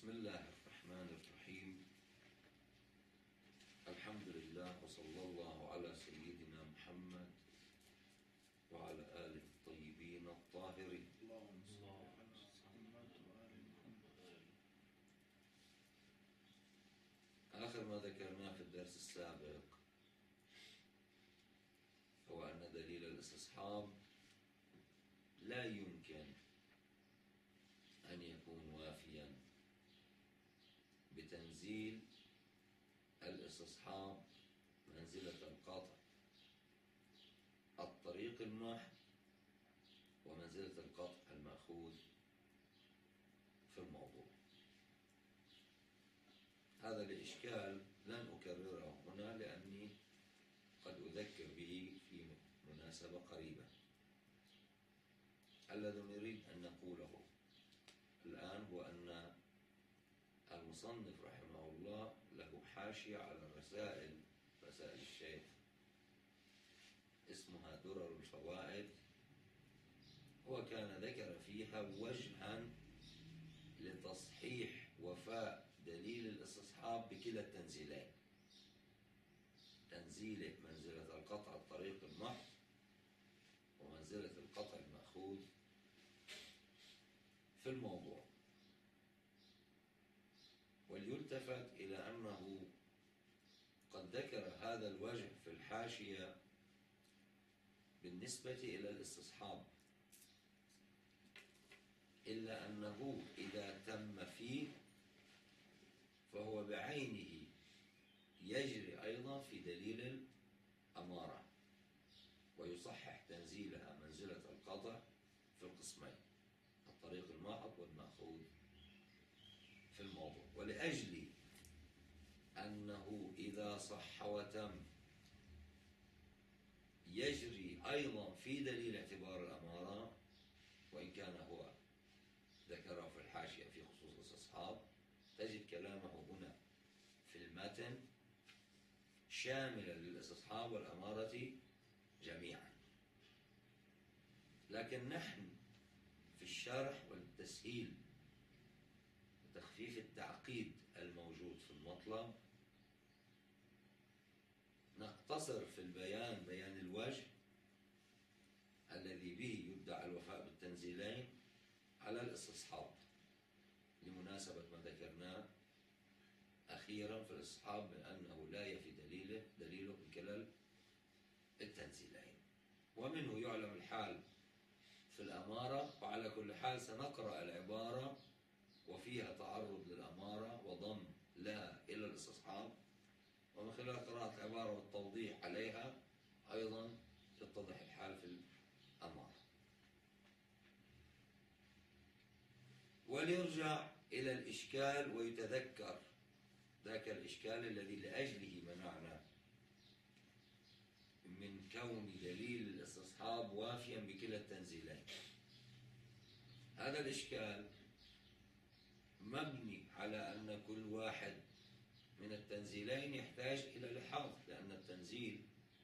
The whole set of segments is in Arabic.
بسم الله الرحمن الرحيم. الحمد لله وصلى الله على سيدنا محمد وعلى آله الطيبين الطاهرين. اللهم صل على محمد وآل محمد. آخر ما ذكرناه في الدرس السابق هو أن دليل الاستصحاب لا يمكن أن يكون وافيا بتنزيل الاستصحاب منزلة القطع الطريق المحض ومنزلة القطع المأخوذ في الموضوع. هذا الإشكال لن أكرره هنا لأني قد أذكر به في مناسبة قريبة. الذي نريد أن نقوله الآن هو أن المصنف رحمه الله له حاشية على رسائل الشيخ اسمها درر الفوائد، هو كان ذكر فيها وجها لتصحيح وفاء دليل الاستصحاب بكلا التنزيلين، تنزيله منزلة القطع الطريق المحض ومنزلة القطع المأخوذ في الموضوع. وليلتفت إلى أنه قد ذكر هذا الوجه في الحاشية بالنسبة إلى الاستصحاب، إلا أنه إذا تم فيه فهو بعينه يجري أيضا في دليل الأمارة ويصحح تنزيلها منزلة القطع في القسمين الطريق المحض والمأخوذ في الموضوع. ولأجل أنه إذا صح وتم يجري أيضا في دليل اعتبار الأمارة، وإن كان هو ذكره في الحاشية في خصوص الاستصحاب، تجد كلامه هنا في المتن شاملا للاستصحاب والأمارة جميعا. لكن نحن في الشرح والتسهيل وتخفيف التعقيد الموجود في المطلب نقتصر في البيان، بيان الوجه الذي به يدعى الوفاء بالتنزيلين على الاستصحاب، لمناسبة ما ذكرناه أخيرا في الاستصحاب من أنه لا يفي دليله من كلال التنزيلين. ومنه يعلم الحال في الأمارة. وعلى كل حال سنقرأ العبارة وفيها تعرض للأمارة وضم لها إلى الاستصحاب، ومن خلال قراءة العبارة والتوضيح عليها أيضا يتضح الحال في الأمارة. وليرجع إلى الإشكال ويتذكر ذاك الإشكال الذي لأجله منعنا من كون دليل الاستصحاب وافيا بكلا التنزيلين. هذا الإشكال مبني على أن كل واحد من التنزيلين يحتاج إلى لحاظ، لأن التنزيل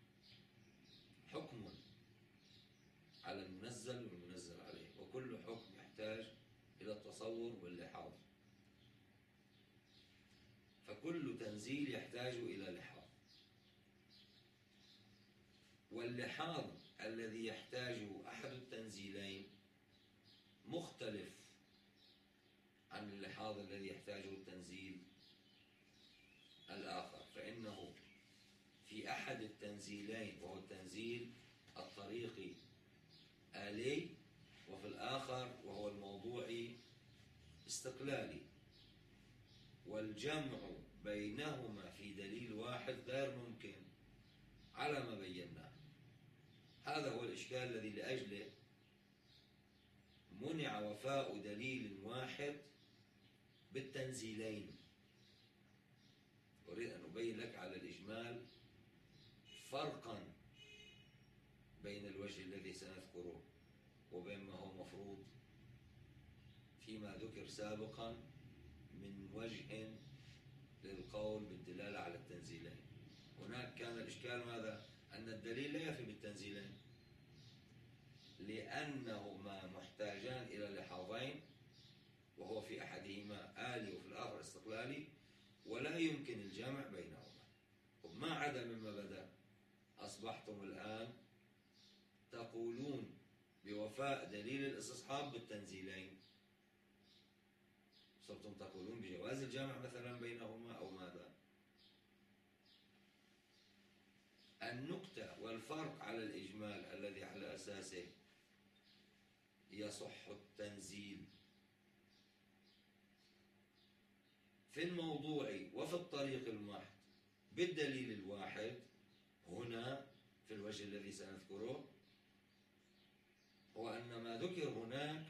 حكم على المنزل والمنزل عليه، وكل حكم يحتاج إلى التصور واللحاظ، فكل تنزيل يحتاج إلى لحاظ. واللحاظ الذي يحتاجه أحد التنزيلين مختلف عن اللحاظ الذي يحتاجه التنزيل الآخر، فإنه في أحد التنزيلين وهو التنزيل الطريقي آلي، وفي الآخر وهو الموضوعي استقلالي، والجمع بينهما في دليل واحد غير ممكن على ما بيناه. هذا هو الإشكال الذي لأجله منع وفاء دليل واحد بالتنزيلين. أريد أن أبين لك على الإجمال فرقا بين الوجه الذي سنذكره وبين ما هو مفروض فيما ذكر سابقا من وجه للقول بالدلالة على التنزيلين. هناك كان الإشكال ماذا؟ أن الدليل لا يفي بالتنزيلين لأنهما محتاجان إلى لحاظين، وهو في أحدهما آلي وفي الآخر ولا يمكن الجمع بينهما. وما عدا مما بدأ أصبحتم الآن تقولون بوفاء دليل الاستصحاب بالتنزيلين، صرتم تقولون بجواز الجمع مثلا بينهما أو ماذا. النكتة والفرق على الإجمال الذي على أساسه يصح التنزيل في الموضوع وفي الطريق المحض بالدليل الواحد هنا في الوجه الذي سنذكره، هو أن ما ذكر هناك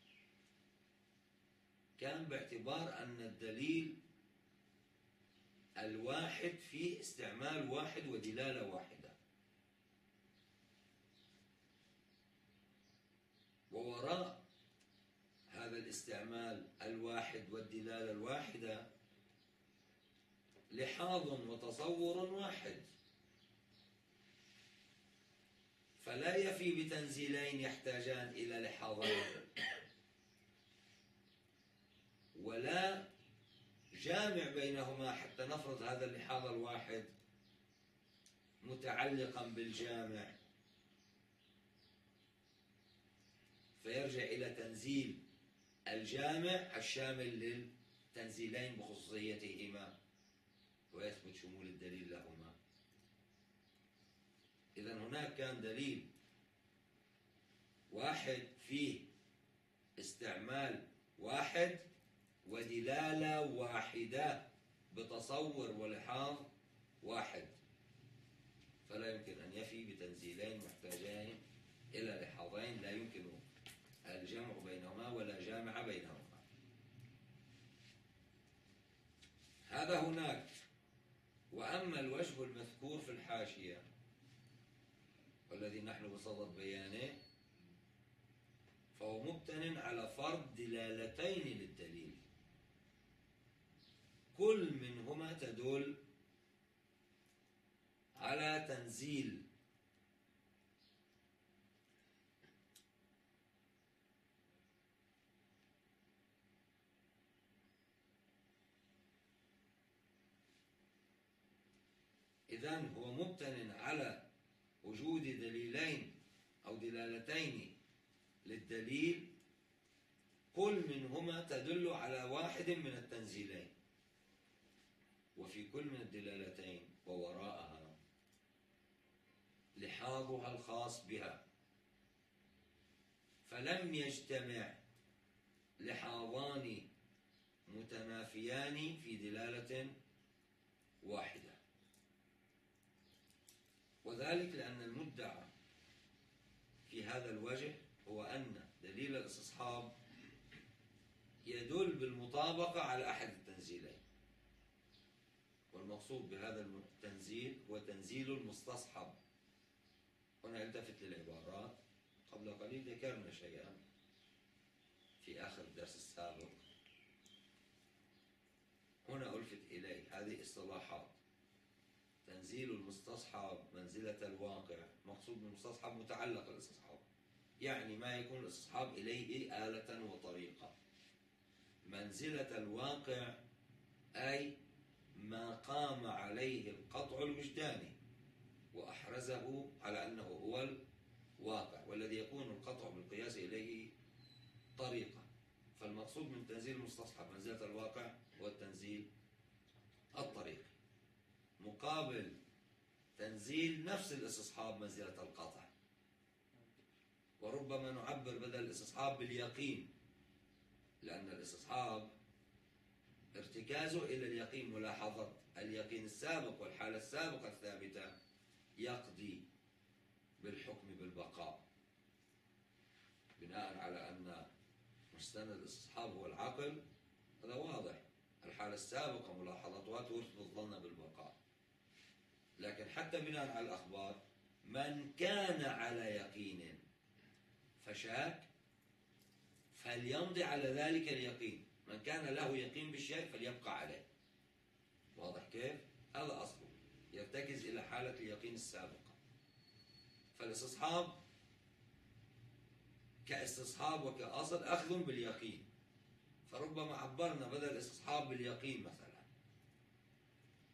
كان باعتبار أن الدليل الواحد فيه استعمال واحد ودلالة واحدة، ووراء هذا الاستعمال الواحد والدلالة الواحدة لحاظ وتصور واحد، فلا يفي بتنزيلين يحتاجان إلى لحاظين، ولا جامع بينهما حتى نفرض هذا اللحاظ الواحد متعلقا بالجامع فيرجع إلى تنزيل الجامع الشامل للتنزيلين بخصوصيتهما ويثبت شمول الدليل لهما. إذن هناك كان دليل واحد فيه استعمال واحد ودلالة واحدة بتصور ولحاظ واحد، فلا يمكن أن يفي بتنزيلين محتاجين إلى لحاظين لا يمكن الجمع بينهما ولا جامع بينهما. هذا هناك. وأما الوجه المذكور في الحاشية والذي نحن بصدد بيانه فهو مبتن على فرض دلالتين للدليل كل منهما تدل على تنزيل إذن هو مبتن على وجود دليلين أو دلالتين للدليل كل منهما تدل على واحد من التنزيلين، وفي كل من الدلالتين ووراءها لحاظها الخاص بها، فلم يجتمع لحاظان متنافيان في دلالة واحدة، وذلك لأن المدعى في هذا الوجه هو أن دليل الاستصحاب يدل بالمطابقة على أحد التنزيلين، والمقصود بهذا التنزيل هو تنزيل المستصحب. هنا التفت للعبارات، قبل قليل ذكرنا شيئا في آخر الدرس السابق، هنا ألفت إليه هذه اصطلاحات: تنزيل المستصحب منزلة الواقع. مقصود بالمستصحب متعلق الاستصحاب، يعني ما يكون الاستصحاب إليه آلة وطريقة. منزلة الواقع أي ما قام عليه القطع الوجداني وأحرزه على أنه هو الواقع، والذي يكون القطع بالقياس إليه طريقة. فالمقصود من تنزيل المستصحب منزلة الواقع هو التنزيل الطريقي، مقابل تنزيل نفس الاستصحاب منزلة القطع. وربما نعبر بدل الاستصحاب باليقين، لأن الاستصحاب ارتكازه إلى اليقين، ملاحظة اليقين السابق والحالة السابقة الثابتة يقضي بالحكم بالبقاء، بناء على أن مستند الاستصحاب هو العقل. هذا واضح، الحالة السابقة ملاحظتها تورث الظن بالبقاء. لكن حتى بناء على الأخبار، من كان على يقين فشاك فليمضي على ذلك اليقين، من كان له يقين بالشيء فليبقى عليه. واضح كيف؟ هذا أصله يرتكز إلى حالة اليقين السابقة. فالاستصحاب كاستصحاب وكأصل أخذ باليقين، فربما عبرنا بدل الاستصحاب باليقين مثلا،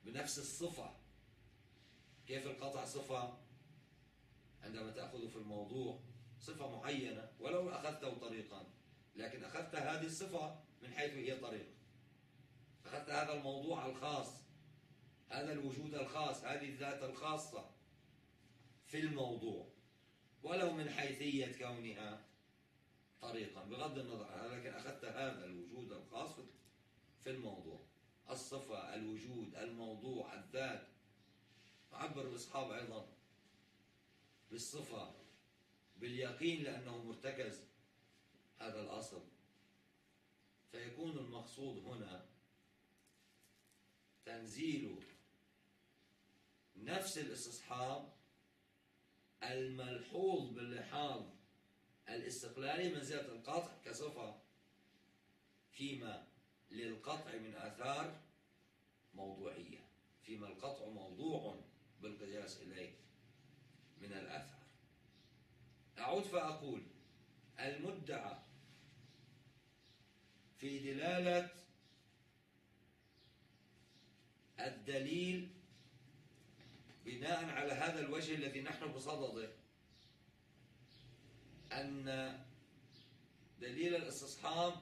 بنفس الصفة. كيف القطع صفة؟ عندما تأخذ في الموضوع صفة معينة ولو أخذته طريقا، لكن أخذت هذه الصفة من حيث هي طريق، أخذت هذا الموضوع الخاص، هذا الوجود الخاص، هذه الذات الخاصة في الموضوع، ولو من حيثية كونها طريقا بغض النظر عن هذا، لكن أخذت هذا الوجود الخاص في الموضوع. الصفة، الوجود، الموضوع، الذات. عبر الأصحاب أيضا بالصفة باليقين لأنه مرتكز هذا الأصل. فيكون المقصود هنا تنزيل نفس الاستصحاب الملحوظ باللحاظ الاستقلالي منزلة القطع كصفة، فيما للقطع من آثار موضوعية، فيما القطع موضوع بالقياس إليه من الآثار. أعود فأقول المدعى في دلالة الدليل بناء على هذا الوجه الذي نحن بصدده، أن دليل الاستصحاب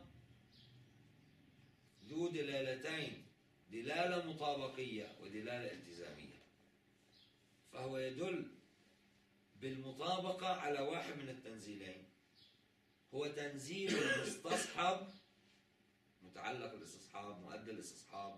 ذو دلالتين، دلالة مطابقية ودلالة التزامية. فهو يدل بالمطابقة على واحد من التنزيلين، هو تنزيل المستصحب متعلق الاستصحاب مؤدى الاستصحاب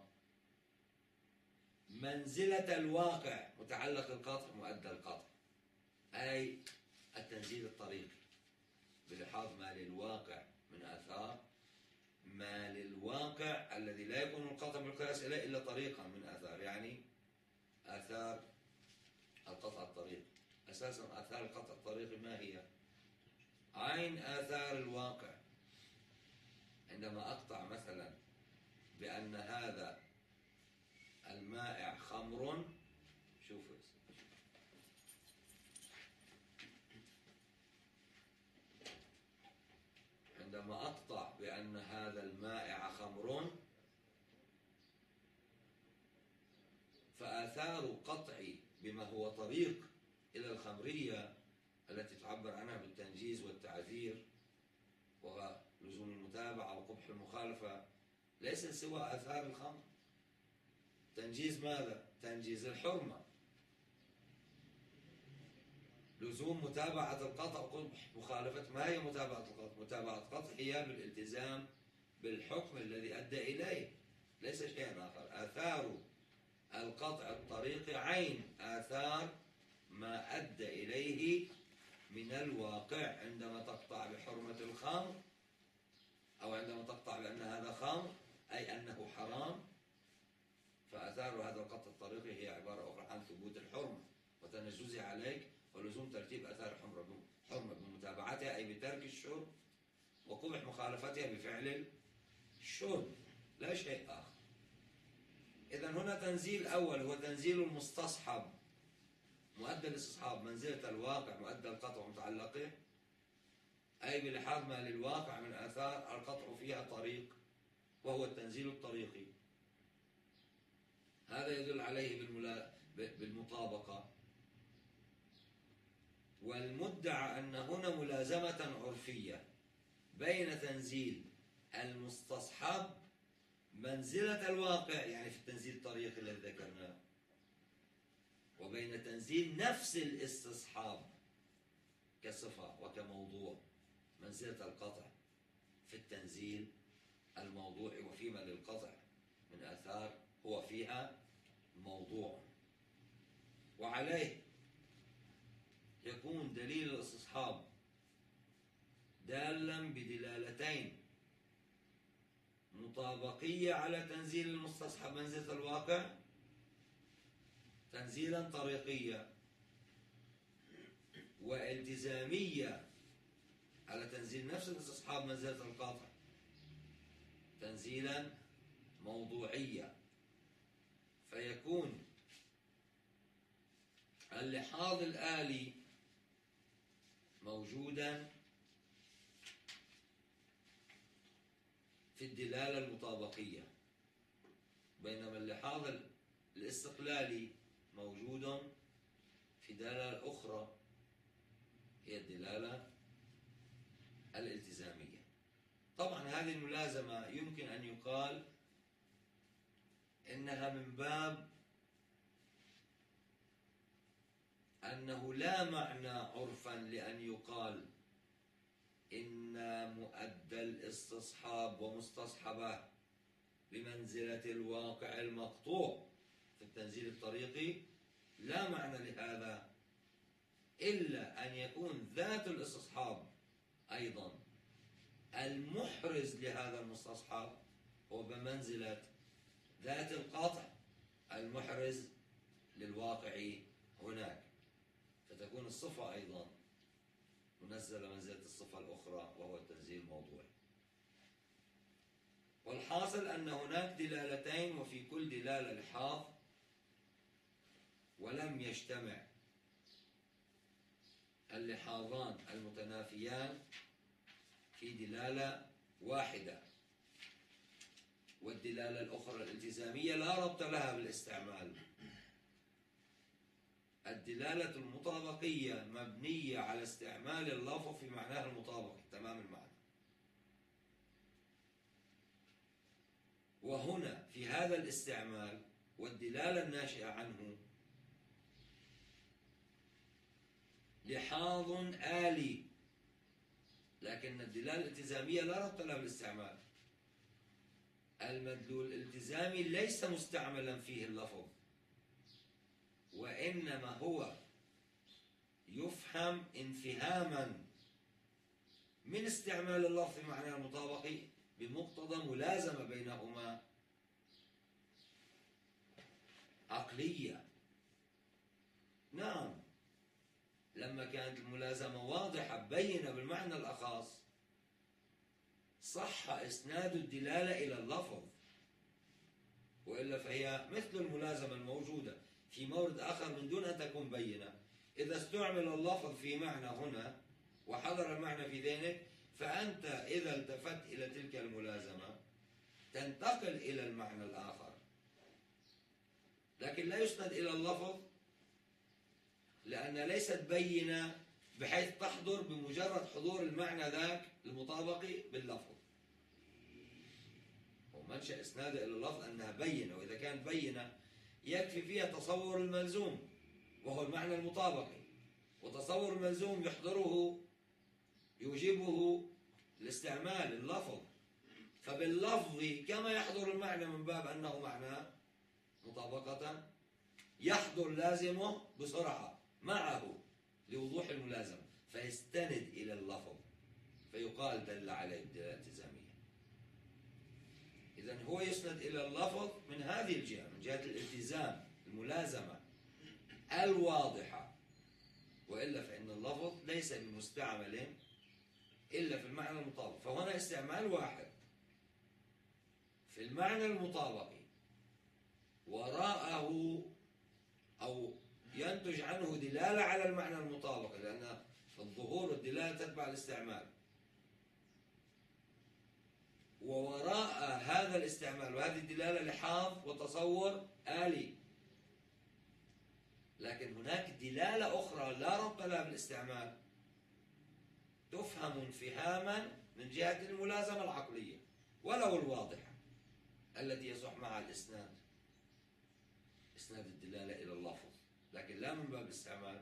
منزلة الواقع متعلق القطع مؤدى القطع، أي التنزيل الطريقي بلحاظ ما للواقع من آثار، ما للواقع الذي لا يكون القطع بالقياس إليه إلا طريقا من آثار، يعني آثار القطع الطريقي. أساسا آثار القطع الطريقي ما هي؟ عين آثار الواقع. عندما أقطع مثلا بأن هذا المائع خمر، شوفوا عندما أقطع بأن هذا المائع خمر، فآثار قطعي بما هو طريق إلى الخمرية التي تعبر عنها بالتنجيز والتعذير ولزوم المتابعة وقبح المخالفة ليس سوى آثار الخمر. تنجيز ماذا؟ تنجيز الحرمة. لزوم متابعة القطع وقبح مخالفة. ما هي متابعة القطع؟ متابعة القطع هي بالالتزام بالحكم الذي أدى إليه، ليس شيئا آخر. آثار القطع الطريقي عين آثار ما أدى إليه من الواقع. عندما تقطع بحرمة الخمر أو عندما تقطع بأن هذا خمر أي أنه حرام، فآثار هذا القطع الطريقي هي عبارة أخرى عن ثبوت الحرمة وتنجزها عليك ولزوم ترتيب آثار الحرمة بمتابعتها أي بترك الشرب وقبح مخالفتها بفعل الشرب، لا شيء آخر. إذن هنا تنزيل أول هو تنزيل المستصحب مؤدى الاستصحاب منزلة الواقع مؤدى القطع ومتعلقه، أي بلحاظ ما للواقع من آثار القطع فيها طريق وهو التنزيل الطريقي. هذا يدل عليه بالمطابقة. والمدعى أن هنا ملازمة عرفية بين تنزيل المستصحب منزلة الواقع يعني في التنزيل الطريقي الذي ذكرناه، وبين تنزيل نفس الاستصحاب كصفة وكموضوع منزلة القطع في التنزيل الموضوعي، وفيما للقطع من آثار هو فيها موضوع. وعليه يكون دليل الاستصحاب دالا بدلالتين مطابقية على تنزيل المستصحب منزلة الواقع تنزيلا طريقيا، والتزامية على تنزيل نفس الاستصحاب منزلة القطع تنزيلا موضوعيا. فيكون اللحاظ الآلي موجودا في الدلالة المطابقية، بينما اللحاظ الاستقلالي موجود في دلالة أخرى هي الدلالة الالتزامية. طبعا هذه الملازمة يمكن أن يقال إنها من باب أنه لا معنى عرفا لأن يقال إن مؤدى الاستصحاب ومستصحبه بمنزلة الواقع المقطوع في التنزيل الطريقي، لا معنى لهذا إلا أن يكون ذات الاستصحاب أيضا المحرز لهذا المستصحب هو بمنزلة ذات القطع المحرز للواقع هناك، فتكون الصفة أيضا منزلة منزلة الصفة الأخرى وهو التنزيل الموضوعي. والحاصل أن هناك دلالتين وفي كل دلالة لحاظ، ولم يجتمع اللحاظان المتنافيان في دلالة واحدة، والدلالة الأخرى الالتزامية لا ربط لها بالاستعمال. الدلالة المطابقية مبنية على استعمال اللفظ في معناه المطابق تمام المعنى، وهنا في هذا الاستعمال والدلالة الناشئة عنه لحاظ آلي، لكن الدلالة الالتزامية لا ربط لها بالاستعمال. المدلول الالتزامي ليس مستعملا فيه اللفظ، وإنما هو يفهم انفهاما من استعمال اللفظ في معناه المطابقي بمقتضى ملازمة بينهما عقلية. نعم، لما كانت الملازمة واضحة بينة بالمعنى الأخص صح إسناد الدلالة إلى اللفظ، وإلا فهي مثل الملازمة الموجودة في مورد آخر من دون أن تكون بينة. إذا استعمل اللفظ في معنى هنا وحضر المعنى في ذهنك، فأنت إذا التفت إلى تلك الملازمة تنتقل إلى المعنى الآخر، لكن لا يسند إلى اللفظ لأنها ليست بينة بحيث تحضر بمجرد حضور المعنى ذاك المطابقي باللفظ. ومنشأ إسنادها إلى اللفظ أنها بينة، وإذا كانت بينة يكفي فيها تصور الملزوم وهو المعنى المطابقي، وتصور الملزوم يحضره يوجبه الاستعمال اللفظ، فباللفظ كما يحضر المعنى من باب أنه معنى مطابقة يحضر لازمه بسرعة معه لوضوح الملازمة فيستند إلى اللفظ فيقال دل عليه الدلالة الالتزامية. إذن هو يسند إلى اللفظ من هذه الجهة، من جهة الالتزام الملازمة الواضحة، وإلا فإن اللفظ ليس بمستعمل إلا في المعنى المطابق. فهنا استعمال واحد في المعنى المطابق وراءه أو ينتج عنه دلالة على المعنى المطابق، لأن الظهور والدلالة تتبع الاستعمال، ووراء هذا الاستعمال وهذه الدلالة لحاظ وتصور آلي. لكن هناك دلالة أخرى لا ربط لها بالاستعمال تفهم انفهاما من جهة الملازمة العقلية ولو الواضحة التي يصح معها الإسناد، إسناد الدلالة إلى اللفظ، لكن لا من باب الاستعمال.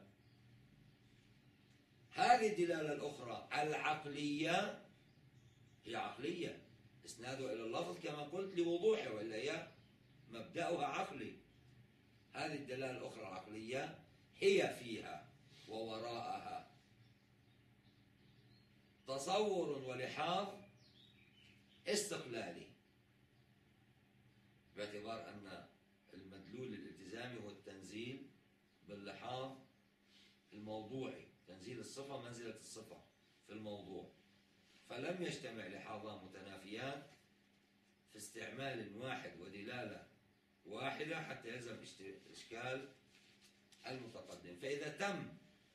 هذه الدلالة الأخرى العقلية هي عقلية، إسناده إلى اللفظ كما قلت لوضوحه، وإلا هي مبدأها عقلي. هذه الدلالة الأخرى العقلية هي فيها ووراءها تصور ولحاظ استقلالي، باعتبار أن المدلول الالتزامي هو التنزيل باللحاظ الموضوعي، تنزيل الصفة منزلة الصفة في الموضوع، فلم يجتمع لحاظان متنافيان في استعمال واحد ودلالة واحدة حتى يلزم إشكال المتقدم. فإذا تم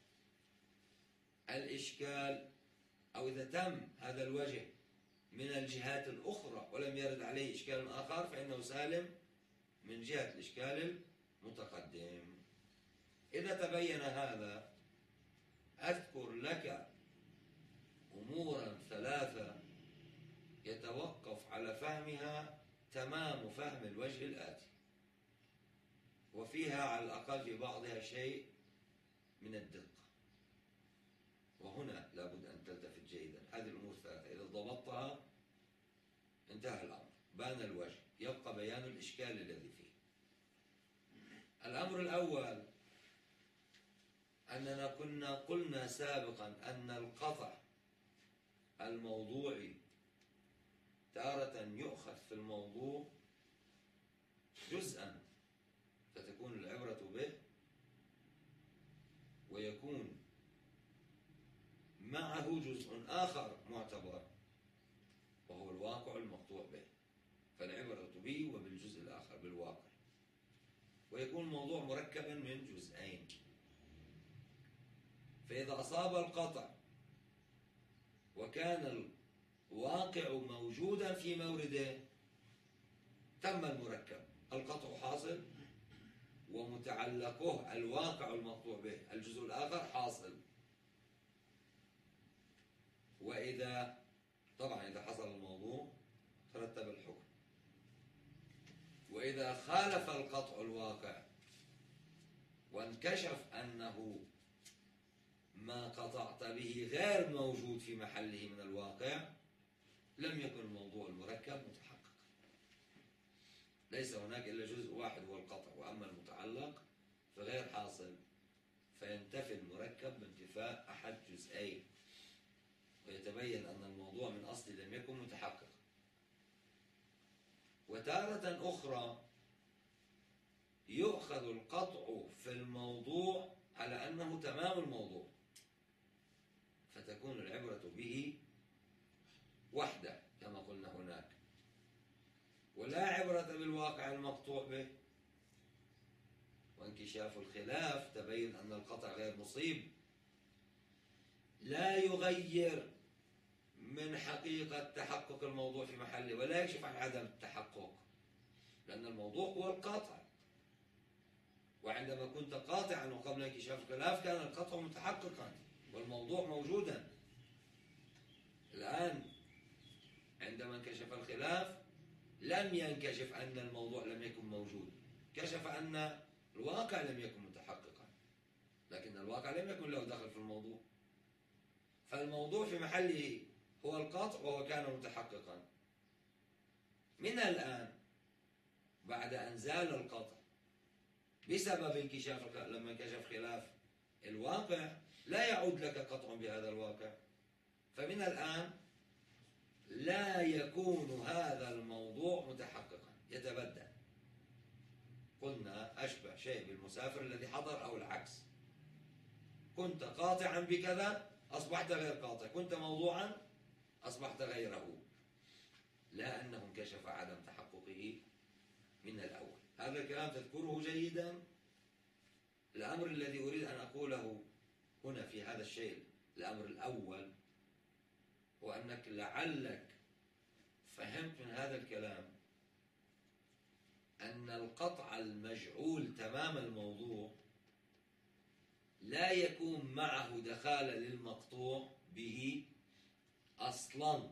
الإشكال أو إذا تم هذا الوجه من الجهات الأخرى ولم يرد عليه إشكال آخر فإنه سالم من جهة الإشكال متقدم. إذا تبين هذا أذكر لك أمورا ثلاثة يتوقف على فهمها تمام فهم الوجه الآتي، وفيها على الأقل في بعضها شيء من الدقة. وهنا لابد أن تلتفت جيدا. هذه الأمور الثلاثة إذا ضبطتها انتهى الأمر، بان الوجه، يبقى بيان الإشكال الذي فيه. الأمر الأول أننا كنا قلنا سابقا أن القطع الموضوعي تارة يؤخذ في الموضوع جزءا فتكون العبرة به، ويكون معه جزء آخر معتبر وهو الواقع المقطوع به، فالعبرة به وبالجزء الآخر بالواقع، ويكون الموضوع مركبا من جزئين. فإذا أصاب القطع وكان الواقع موجودا في مورده تم المركب، القطع حاصل ومتعلقه الواقع المقطوع به الجزء الآخر حاصل. وإذا طبعا إذا حصل الموضوع ترتب الحكم. وإذا خالف القطع الواقع وانكشف أنه ما قطعت به غير موجود في محله من الواقع لم يكن الموضوع المركب متحقق، ليس هناك إلا جزء واحد هو القطع، وأما المتعلق فغير حاصل، فينتفي المركب بانتفاء أحد جزئين، ويتبين أن الموضوع من أصل لم يكن متحقق. وتارة أخرى يؤخذ القطع في الموضوع على أنه تمام الموضوع، فتكون العبرة به وحده كما قلنا هناك، ولا عبرة بالواقع المقطوع به. وانكشاف الخلاف تبين أن القطع غير مصيب، لا يغير من حقيقة تحقق الموضوع في محله ولا يكشف عن عدم التحقق، لأن الموضوع هو القطع، وعندما كنت قاطعا وقبل انكشاف الخلاف كان القطع متحققا والموضوع موجودا. الآن عندما انكشف الخلاف لم ينكشف أن الموضوع لم يكن موجود، كشف أن الواقع لم يكن متحققا، لكن الواقع لم يكن له دخل في الموضوع، فالموضوع في محله هو القطع وهو كان متحققا. من الآن بعد أن زال القطع بسبب انكشاف لما انكشف خلاف الواقع لا يعود لك قطع بهذا الواقع، فمن الآن لا يكون هذا الموضوع متحققا، يتبدل. قلنا أشبه شيء بالمسافر الذي حضر أو العكس، كنت قاطعا بكذا أصبحت غير قاطع، كنت موضوعا أصبحت غيره، لا أنه انكشف عدم تحققه من الأول. هذا الكلام تذكره جيدا. الأمر الذي أريد أن أقوله هنا في هذا الشيء، الأمر الأول، هو أنك لعلك فهمت من هذا الكلام أن القطع المجعول تمام الموضوع لا يكون معه دخالة للمقطوع به أصلا،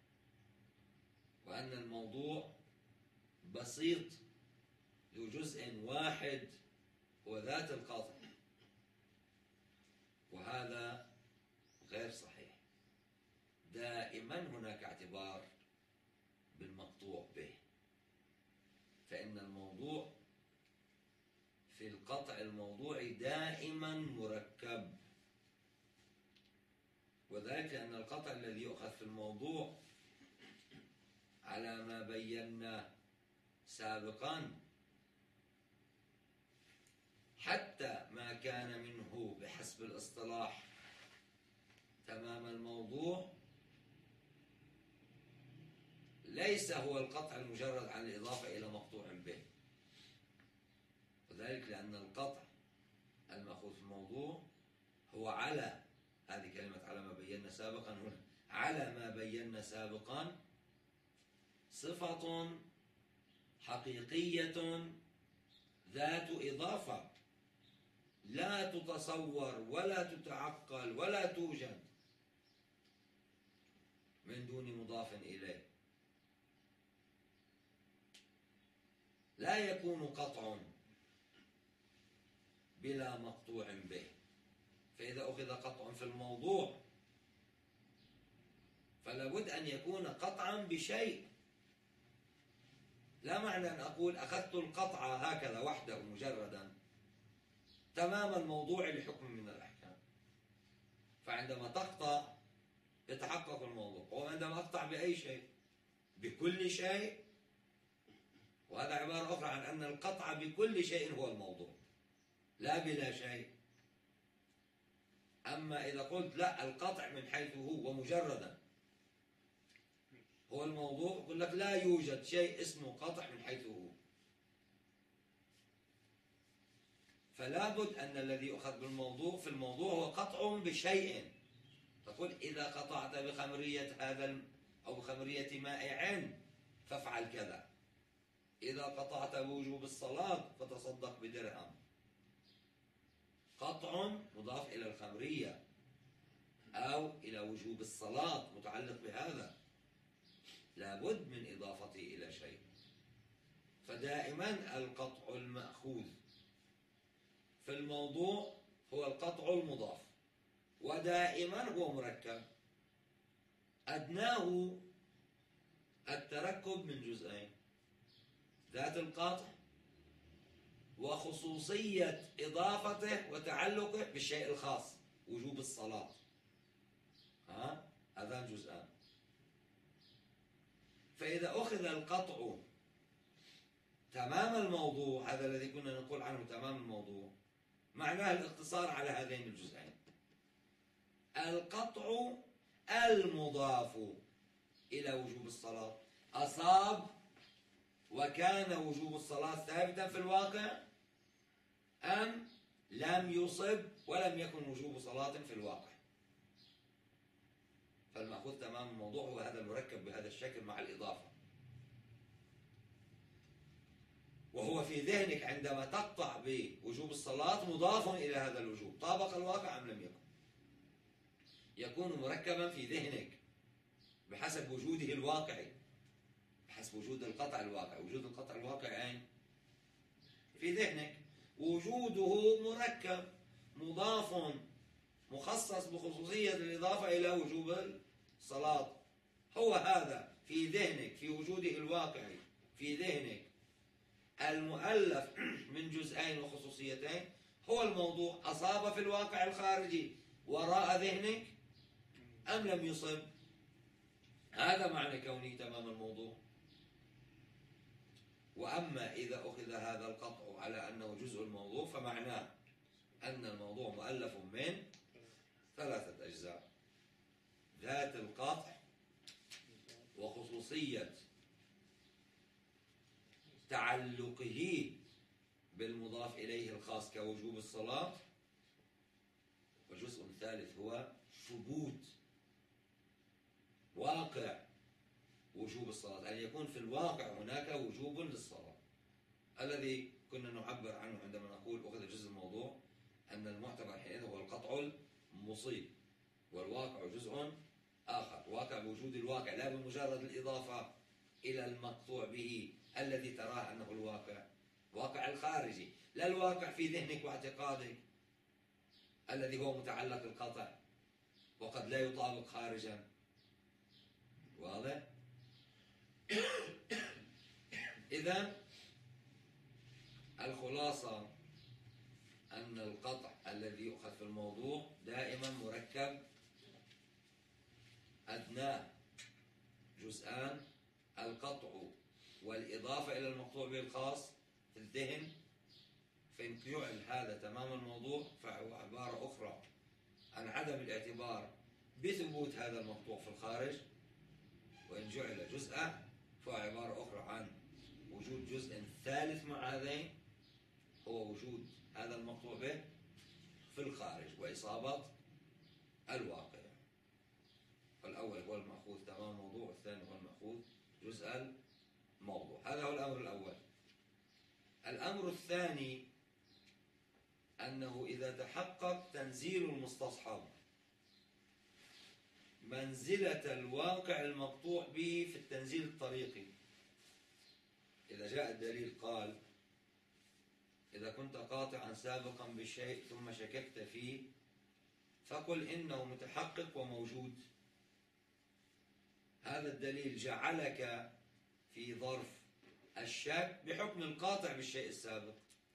وأن الموضوع بسيط ذو جزء واحد هو ذات القطع، وهذا غير صحيح. دائما هناك اعتبار بالمقطوع به، فإن الموضوع في القطع الموضوعي دائما مركب، وذلك أن القطع الذي يؤخذ في الموضوع على ما بينا سابقا حتى ما كان منه بحسب الاصطلاح تمام الموضوع ليس هو القطع المجرد عن الإضافة إلى مقطوع به، وذلك لأن القطع المأخوذ في الموضوع هو على، هذه كلمة على ما بينا سابقا هنا، على ما بينا سابقا صفة حقيقية ذات إضافة لا تتصور ولا تتعقل ولا توجد من دون مضاف إليه. لا يكون قطع بلا مقطوع به. فإذا أخذ قطع في الموضوع فلا بد أن يكون قطعا بشيء. لا معنى أن أقول أخذت القطع هكذا وحده مجردا تمام الموضوع لحكم من الأحكام. فعندما تقطع يتحقق الموضوع. وعندما أقطع بأي شيء بكل شيء، وهذا عبارة أخرى عن أن القطع بكل شيء هو الموضوع لا بلا شيء. أما إذا قلت لا القطع من حيث هو ومجردا هو الموضوع، يقول لك لا يوجد شيء اسمه قطع من حيث هو. فلا بد أن الذي يؤخذ بالموضوع في الموضوع هو قطع بشيء. تقول إذا قطعت بخمرية هذا أو بخمرية مائع فافعل كذا. إذا قطعت بوجوب الصلاة فتصدق بدرهم. قطع مضاف إلى الخمرية أو إلى وجوب الصلاة متعلق بهذا، لابد من إضافته إلى شيء. فدائما القطع المأخوذ في الموضوع هو القطع المضاف، ودائما هو مركب. أدناه التركب من جزئين: ذات القطع وخصوصية إضافته وتعلقه بالشيء الخاص وجوب الصلاة. هذان جزئان. فإذا أخذ القطع تمام الموضوع، هذا الذي كنا نقول عنه تمام الموضوع، معناه الاقتصار على هذين الجزئين: القطع المضاف إلى وجوب الصلاة أصاب وكان وجوب الصلاة ثابتا في الواقع، أم لم يصب ولم يكن وجوب صلاة في الواقع. فالمأخوذ تمام الموضوع هو هذا المركب بهذا الشكل مع الإضافة. وهو في ذهنك عندما تقطع بوجوب الصلاة مضاف إلى هذا الوجوب، طابق الواقع أم لم يكن. يكون مركبا في ذهنك بحسب وجوده الواقعي، بحسب وجود القطع الواقعي. وجود القطع الواقعي أين؟ في ذهنك. وجوده مركب مضاف مخصص بخصوصية الإضافة إلى وجوب الصلاة. هو هذا في ذهنك، في وجوده الواقعي في ذهنك المؤلف من جزئين وخصوصيتين، هو الموضوع. أصاب في الواقع الخارجي وراء ذهنك أم لم يصب؟ هذا معنى كونه تمام الموضوع. وأما إذا أخذ هذا القطع على أنه جزء الموضوع فمعناه أن الموضوع مؤلف من 3 أجزاء: ذات القطع وخصوصية تعلقه بالمضاف إليه الخاص كوجوب الصلاة، والجزء الثالث هو ثبوت واقع وجوب الصلاة، أن يكون في الواقع هناك وجوب للصلاة. الذي كنا نعبر عنه عندما نقول أخذ جزء الموضوع أن المعتبر حينئذ هو القطع المصيب، والواقع جزء آخر، واقع بوجود الواقع لا بمجرد الإضافة إلى المقطوع به الذي تراه أنه الواقع، واقع الخارجي، لا الواقع في ذهنك واعتقادك الذي هو متعلق القطع وقد لا يطابق خارجا. واضح؟ إذن الخلاصة أن القطع الذي يؤخذ في الموضوع دائما مركب، أدناه جزءان: القطع والإضافة إلى المقطوع به الخاص في الذهن. فإن جعل هذا تمام الموضوع فهو عبارة أخرى عن عدم الاعتبار بثبوت هذا المقطوع في الخارج، وإن جعل جزءا فهو عبارة أخرى عن وجود جزء ثالث مع هذين، هو وجود هذا المقطوع به في الخارج وإصابة الواقع. فالأول هو المأخوذ تمام الموضوع، والثاني هو المأخوذ جزء الموضوع. هذا هو الأمر الأول. الأمر الثاني أنه إذا تحقق تنزيل المستصحب منزلة الواقع المقطوع به في التنزيل الطريقي، إذا جاء الدليل قال إذا كنت قاطعا سابقا بشيء ثم شككت فيه فقل إنه متحقق وموجود، هذا الدليل جعلك في ظرف الشك بحكم القاطع بالشيء السابق،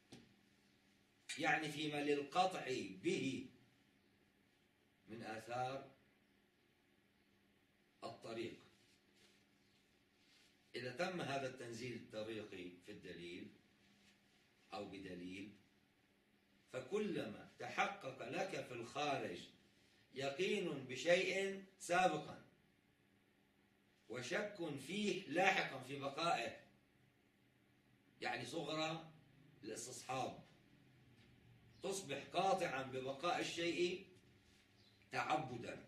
يعني فيما للقطع به من آثار الطريق. إذا تم هذا التنزيل الطريقي في الدليل أو بدليل، فكلما تحقق لك في الخارج يقين بشيء سابقا وشك فيه لاحقا في بقائه، يعني صغرى الاستصحاب، تصبح قاطعا ببقاء الشيء تعبدا.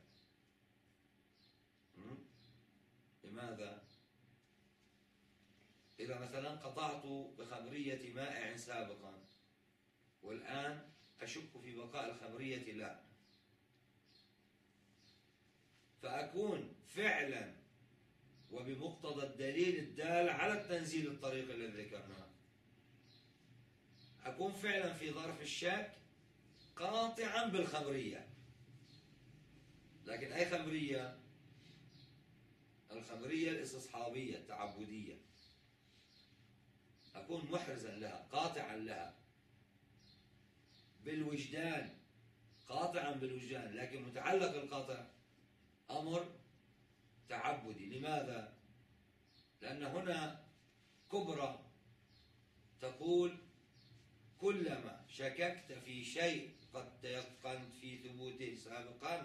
لماذا؟ إذا مثلا قطعت بخمرية مائع سابقا والآن أشك في بقاء الخمرية لا، فأكون فعلا وبمقتضى الدليل الدال على التنزيل الطريق الذي ذكرناه، أكون فعلا في ظرف الشك قاطعا بالخمرية. لكن أي خمرية؟ الخمرية الاستصحابية التعبدية، أكون محرزا لها قاطعا لها بالوجدان، قاطعا بالوجدان، لكن متعلق القطع أمر تعبدي. لماذا؟ لأن هنا كبرى تقول كلما شككت في شيء قد تيقنت في ثبوته سابقا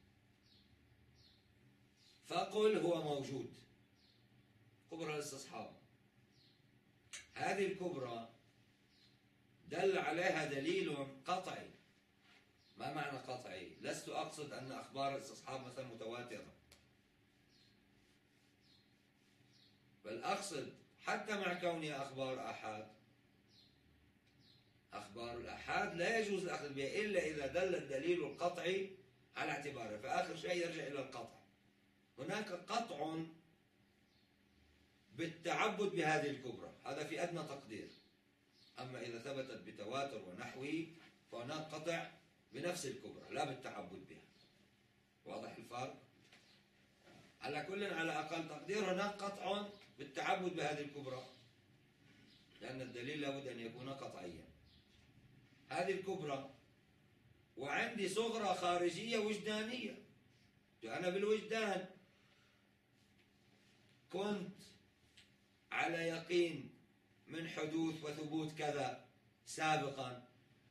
فقل هو موجود، كبرى الاستصحاب. هذه الكبرى دل عليها دليل قطعي. ما معنى قطعي؟ لست أقصد أن أخبار الاستصحاب مثلا متواترة، بل أقصد حتى مع كونها أخبار آحاد، أخبار الآحاد لا يجوز الأخذ بها إلا إذا دل الدليل القطعي على اعتباره، فآخر شيء يرجع إلى القطع. هناك قطع بالتعبد بهذه الكبرى، هذا في أدنى تقدير. أما إذا ثبتت بتواتر ونحوه فهناك قطع بنفس الكبرى لا بالتعبد بها. واضح الفرق؟ على كل على أقل تقدير هناك قطع بالتعبد بهذه الكبرى، لأن الدليل لابد أن يكون قطعيا. هذه الكبرى وعندي صغرى خارجية وجدانية، أنا بالوجدان كنت على يقين من حدوث وثبوت كذا سابقا،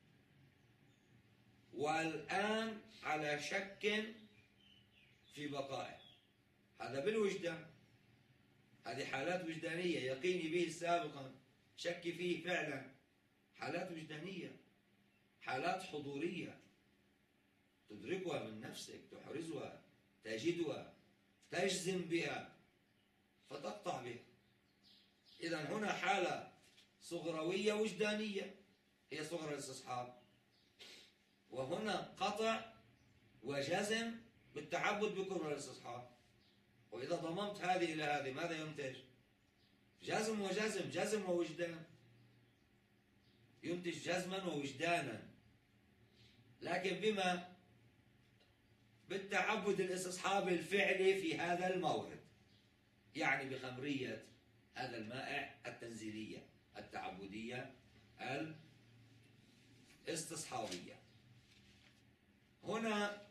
والآن على شك في بقائه، هذا بالوجدان. هذه حالات وجدانية، يقيني به سابقا، شك فيه فعلا، حالات وجدانية، حالات حضورية تدركها من نفسك، تحرزها، تجدها، تجزم بها فتقطع بها. إذن هنا حالة صغروية وجدانية هي صغر الاستصحاب، وهنا قطع وجزم بالتعبد بكبرى الاستصحاب. وإذا ضممت هذه إلى هذه ماذا ينتج؟ جزم وجزم، جزم ووجدان، ينتج جزما ووجدانا، لكن بما؟ بالتعبد الاستصحابي الفعلي في هذا المورد، يعني بخمرية هذا المائع التنزيلية التعبدية الاستصحابية. هنا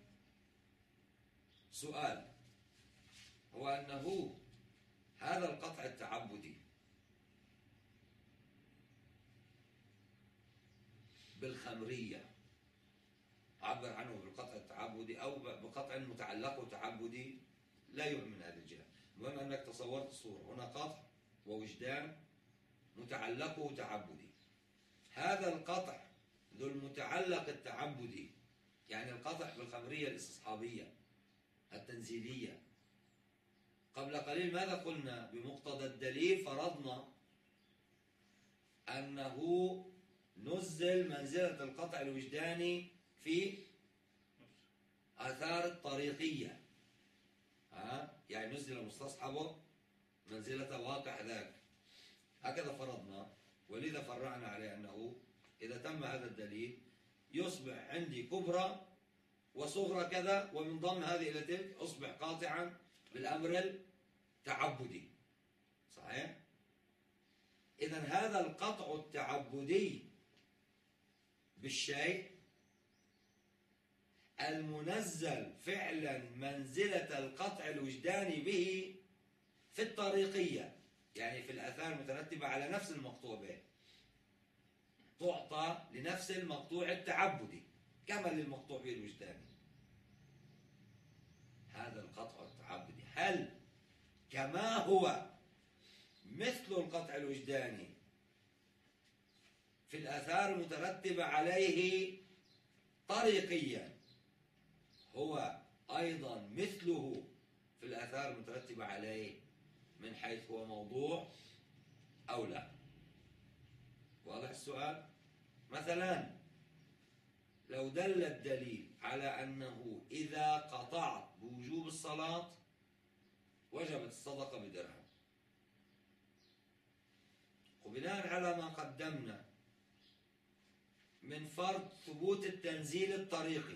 سؤال، هو أنه هذا القطع التعبدي بالخمرية عبر عنه بالقطع التعبدي أو بقطع متعلقه تعبدي، لا يؤمن هذه الجهة. المهم أنك تصورت الصورة، هنا قطع ووجدان متعلقه تعبدي. هذا القطع ذو المتعلق التعبدي، يعني القطع بالخمرية الاستصحابية التنزيلية، قبل قليل ماذا قلنا؟ بمقتضى الدليل فرضنا أنه نزل منزلة القطع الوجداني في آثار الطريقية. يعني نزل مستصحبه منزلة واقع ذاك، هكذا فرضنا، ولذا فرعنا عليه أنه إذا تم هذا الدليل يصبح عندي كبرى وصغرى كذا، ومن ضمن هذه إلى تلك أصبح قاطعا بالأمر التعبدي. صحيح؟ إذا هذا القطع التعبدي بالشيء المنزل فعلا منزلة القطع الوجداني به في الطريقية، يعني في الآثار المترتبة على نفس المقطوع به، تعطى لنفس المقطوع التعبدي كما للمقطوع به الوجداني. هذا القطع التعبدي هل كما هو مثل القطع الوجداني في الآثار المترتبة عليه طريقيا هو أيضا مثله في الآثار المترتبة عليه من حيث هو موضوع أو لا؟ واضح السؤال؟ مثلا لو دل الدليل على أنه إذا قطعت بوجوب الصلاة وجبت الصدقة بدرهم، وبناء على ما قدمنا من فرض ثبوت التنزيل الطريقي،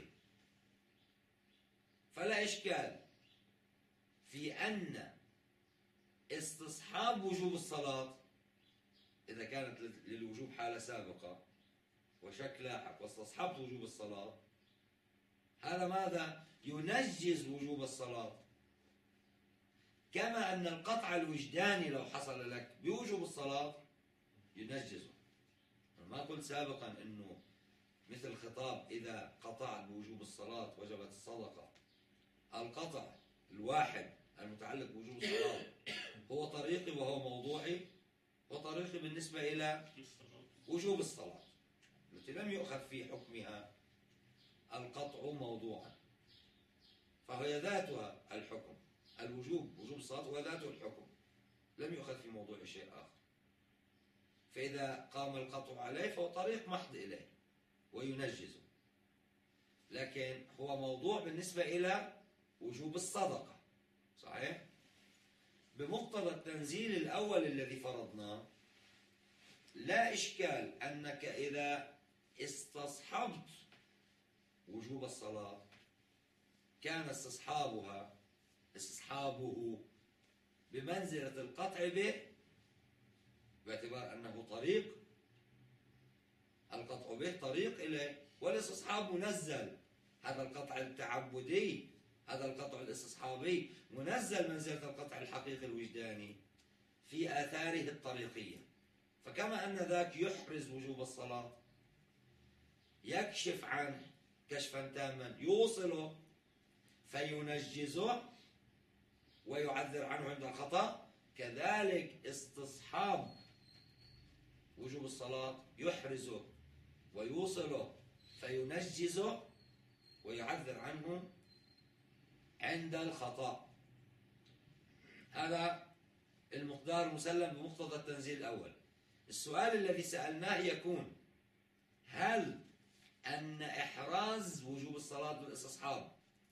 فلا إشكال في أن استصحاب وجوب الصلاة إذا كانت للوجوب حالة سابقة وشك لاحق واستصحبت وجوب الصلاة، هذا ماذا؟ ينجز وجوب الصلاة، كما أن القطع الوجداني لو حصل لك بوجوب الصلاة ينجزه. ما قلت سابقا أنه مثل الخطاب إذا قطعت بوجوب الصلاة وجبت الصدقة، القطع الواحد المتعلق بوجوب الصلاة هو طريقي وهو موضوعي، وطريقي بالنسبة إلى وجوب الصلاة التي لم يؤخذ في حكمها القطع موضوعا، فهي ذاتها الحكم، الوجوب وجوب الصلاة هو ذاته الحكم، لم يؤخذ في موضوع شيء آخر. فإذا قام القطع عليه فهو طريق محض إليه وينجزه، لكن هو موضوع بالنسبة إلى وجوب الصدقة. صحيح؟ بمقتضى التنزيل الأول الذي فرضناه لا إشكال أنك إذا استصحبت وجوب الصلاة كان استصحابه بمنزلة القطع به، باعتبار أنه طريق، القطع به طريق إليه، والاستصحاب منزل، هذا القطع التعبدي، هذا القطع الاستصحابي منزل منزلة القطع الحقيقي الوجداني في آثاره الطريقية. فكما أن ذاك يحرز وجوب الصلاة، يكشف عنه كشفا تاما، يوصله فينجزه ويعذر عنه عند الخطأ، كذلك استصحاب وجوب الصلاة يحرزه ويوصله فينجزه ويعذر عنه عند الخطأ. هذا المقدار مسلم بمقتضى التنزيل الأول. السؤال الذي سألناه يكون: هل أن إحراز وجوب الصلاة بالاستصحاب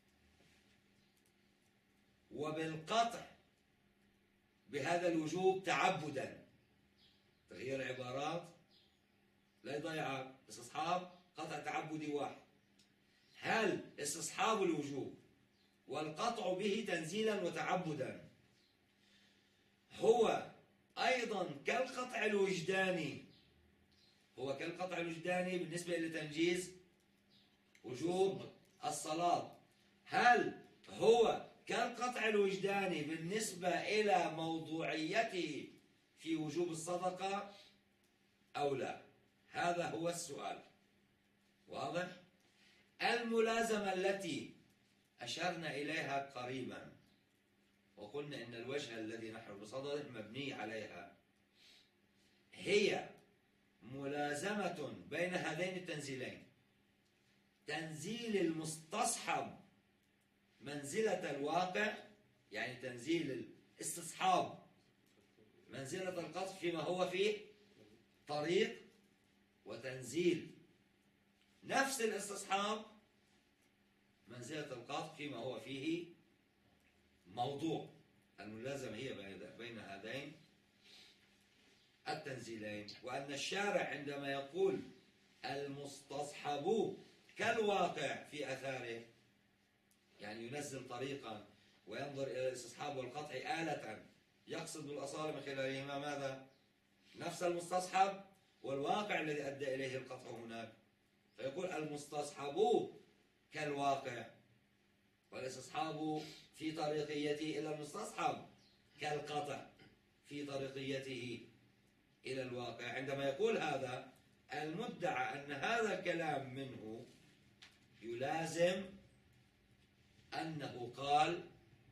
وبالقطع بهذا الوجوب تعبدا، تغيير عبارات لا يضيع، استصحاب قطع تعبدي واحد، هل استصحاب الوجوب والقطع به تنزيلا وتعبدا هو أيضا كالقطع الوجداني، هو كالقطع الوجداني بالنسبة لتنجيز وجوب الصلاة، هل هو كالقطع الوجداني بالنسبة إلى موضوعيته في وجوب الصدقة أو لا؟ هذا هو السؤال. واضح؟ الملازمة التي أشرنا إليها قريبا وقلنا إن الوجه الذي نحن بصدده مبني عليها هي ملازمة بين هذين التنزيلين، تنزيل المستصحب منزلة الواقع، يعني تنزيل الاستصحاب منزلة القطع فيما هو فيه طريق وتنزيل نفس الاستصحاب منزلة القطع فيما هو فيه موضوع. الملازمة هي بين هذين التنزيلين. وأن الشارع عندما يقول المستصحب كالواقع في أثاره، يعني ينزل طريقا وينظر إلى الاستصحاب والقطع آلة، يقصد بالأصالة من خلالهما ماذا؟ نفس المستصحب والواقع الذي أدى إليه القطع هناك. فيقول المستصحب كالواقع، والاستصحاب في طريقيته إلى المستصحب كالقطع في طريقيته إلى الواقع. عندما يقول هذا المدعى أن هذا الكلام منه يلازم أنه قال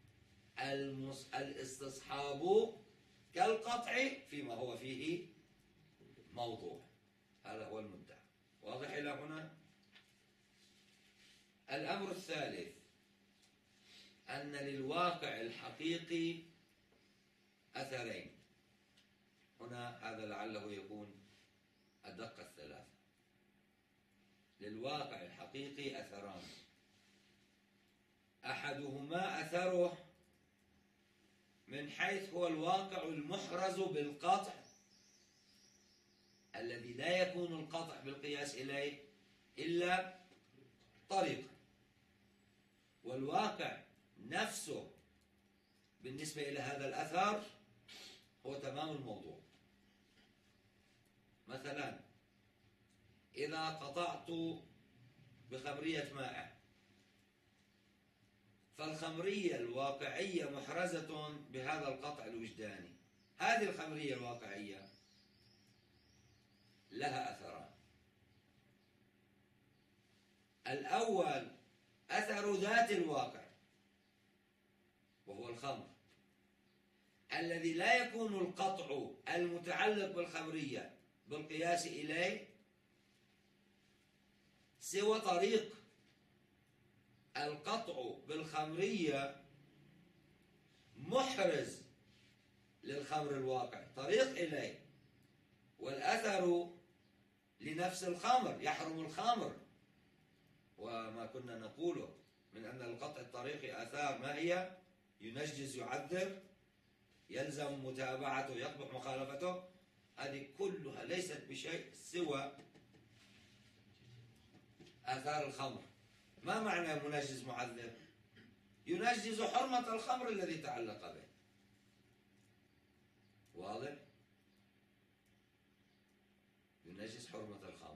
الاستصحاب كالقطع فيما هو فيه موضوع. هذا هو المدعى. واضح إلى هنا؟ الأمر الثالث أن للواقع الحقيقي أثرين. هنا هذا لعله يكون أدق الثلاثة. للواقع الحقيقي أثران، أحدهما أثره من حيث هو الواقع المحرز بالقطع الذي لا يكون القطع بالقياس إليه إلا طريقا، والواقع نفسه بالنسبة إلى هذا الأثر هو تمام الموضوع. مثلا إذا قطعت بخمرية مائع، فالخمرية الواقعية محرزة بهذا القطع الوجداني. هذه الخمرية الواقعية لها أثران. الأول أثر ذات الواقع وهو الخمر، الذي لا يكون القطع المتعلق بالخمرية بالقياس إليه سوى طريق. القطع بالخمرية محرز للخمر الواقع، طريق إليه، والأثر لنفس الخمر، يحرم الخمر. وما كنا نقوله من أن القطع الطريقي آثار ما هي؟ ينجز، يعذر، يلزم متابعته، يقبح مخالفته. هذه كلها ليست بشيء سوى آثار الخمر. ما معنى منجز معذر؟ ينجز حرمة الخمر الذي تعلق به. واضح؟ ينجز حرمة الخمر.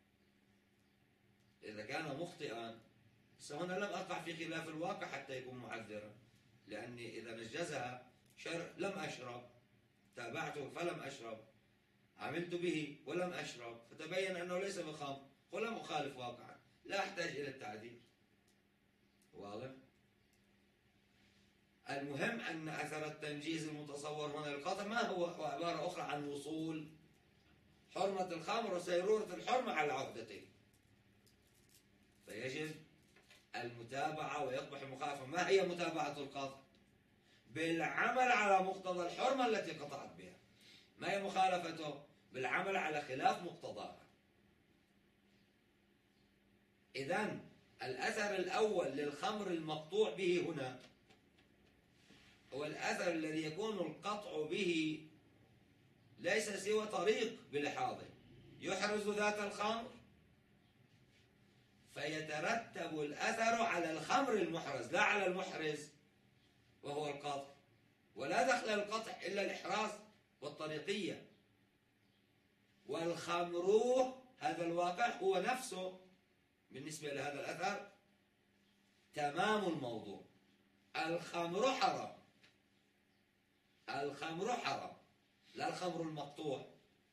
إذا كان مخطئا، هنا لم أقع في خلاف الواقع حتى يكون معذرا، لأني إذا نجزها لم أشرب، تابعته فلم أشرب، عملت به ولم أشرب، فتبين أنه ليس بخمر ولم أخالف واقعا، لا أحتاج إلى التعديل. واضح؟ المهم أن أثر التنجيز المتصور هنا للقطع ما هو عبارة أخرى عن وصول حرمة الخمر وسيرورة الحرمة على عهدته، فيجب المتابعة ويقبح المخالفة. ما هي متابعة القطع؟ بالعمل على مقتضى الحرمة التي قطعت بها. ما هي مخالفته؟ بالعمل على خلاف مقتضاها. إذن الأثر الأول للخمر المقطوع به هنا هو الأثر الذي يكون القطع به ليس سوى طريق بلحاظه، يحرز ذات الخمر، فيترتب الأثر على الخمر المحرز لا على المحرز وهو القطع. ولا دخل القطع إلا الإحراز والطريقية. والخمر هذا الواقع هو نفسه بالنسبة لهذا الأثر تمام الموضوع. الخمر حرام، الخمر حرام، لا الخمر المقطوع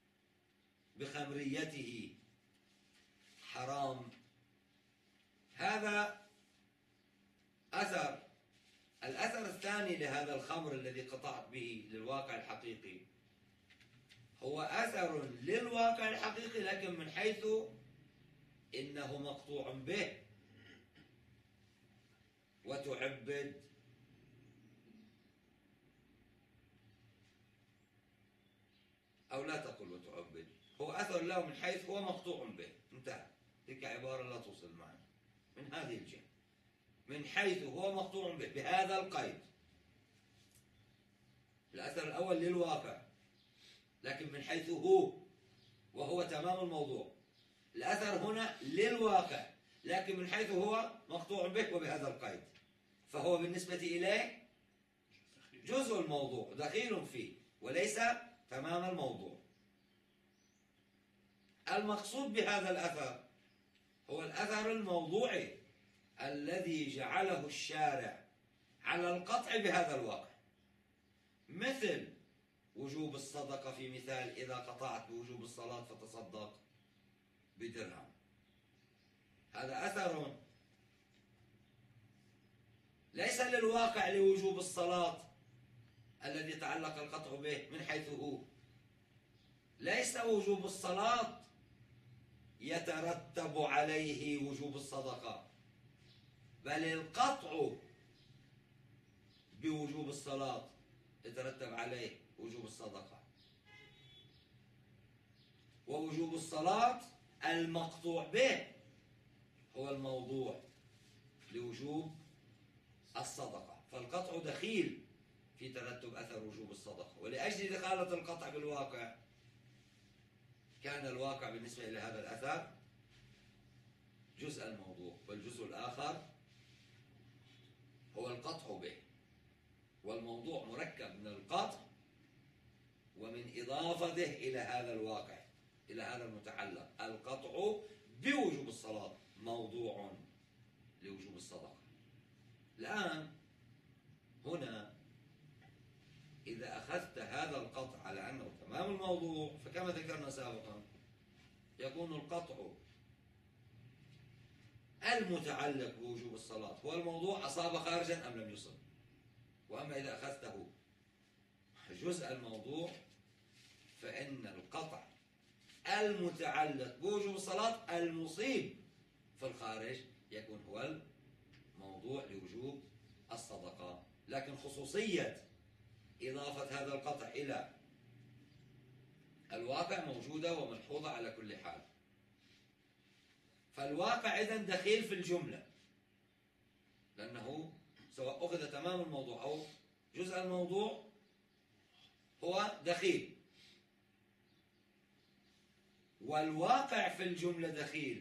بخمريته حرام. هذا أثر. الأثر الثاني لهذا الخمر الذي قطعت به للواقع الحقيقي هو أثر للواقع الحقيقي، لكن من حيث إنه مقطوع به. وتعبد أو لا تقل وتعبد، هو أثر له من حيث هو مقطوع به، انتهى. تلك عبارة لا توصل معنا من هذه الجهة، من حيث هو مقطوع به بهذا القيد. الأثر الأول للواقع، لكن من حيث هو، وهو تمام الموضوع. الأثر هنا للواقع، لكن من حيث هو مقطوع به وبهذا القيد، فهو بالنسبة إليه جزء الموضوع دخيل فيه وليس تمام الموضوع. المقصود بهذا الأثر هو الأثر الموضوعي الذي جعله الشارع على القطع بهذا الواقع، مثل وجوب الصدقة في مثال إذا قطعت بوجوب الصلاة فتصدق بدرهم. هذا أثر ليس للواقع لوجوب الصلاة الذي تعلق القطع به من حيث هو. ليس وجوب الصلاة يترتب عليه وجوب الصدقة، بل القطع بوجوب الصلاة يترتب عليه وجوب الصدقة. ووجوب الصلاة المقطوع به هو الموضوع لوجوب الصدقة، فالقطع دخيل في ترتب أثر وجوب الصدقة. ولأجل دخالة القطع بالواقع كان الواقع بالنسبة إلى هذا الأثر جزء الموضوع، والجزء الآخر هو القطع به. والموضوع مركب من القطع ومن إضافته إلى هذا الواقع، إلى هذا المتعلق. القطع بوجوب الصلاة موضوع لوجوب الصدقة. الآن هنا إذا أخذت هذا القطع على أنه تمام الموضوع، فكما ذكرنا سابقا يكون القطع المتعلق بوجوب الصلاة هو الموضوع أصاب خارجا أم لم يصب. وأما إذا أخذته جزء الموضوع فإن القطع المتعلق بوجوب الصلاة المصيب في الخارج يكون هو الموضوع لوجوب الصدقة. لكن خصوصية إضافة هذا القطع إلى الواقع موجودة وملحوظة على كل حال. فالواقع إذن دخيل في الجملة، لأنه سواء أخذ تمام الموضوع أو جزء الموضوع هو دخيل. والواقع في الجملة دخيل.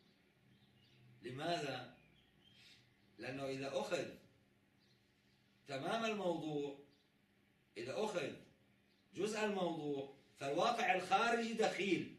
لماذا؟ لأنه إذا أخذ تمام الموضوع، إذا أخذ جزء الموضوع، فالواقع الخارجي دخيل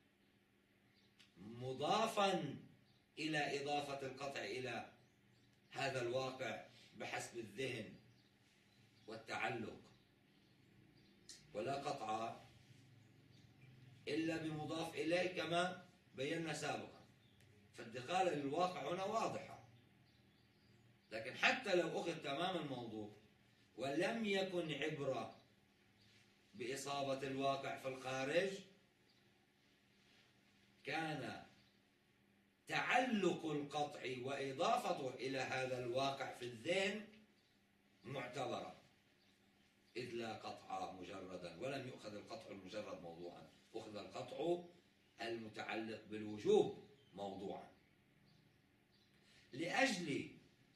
مضافا إلى إضافة القطع إلى هذا الواقع بحسب الذهن والتعلق. ولا قطع إلا بمضاف إليه كما بينا سابقا، فالدخال للواقع هنا واضحة. لكن حتى لو أخذ تمام الموضوع ولم يكن عبرة بإصابة الواقع في الخارج، كان تعلق القطع وإضافته إلى هذا الواقع في الذهن معتبرة، إذ لا قطع مجردا، ولم يؤخذ القطع المجرد موضوعا، أخذ القطع المتعلق بالوجوب موضوعا. لأجل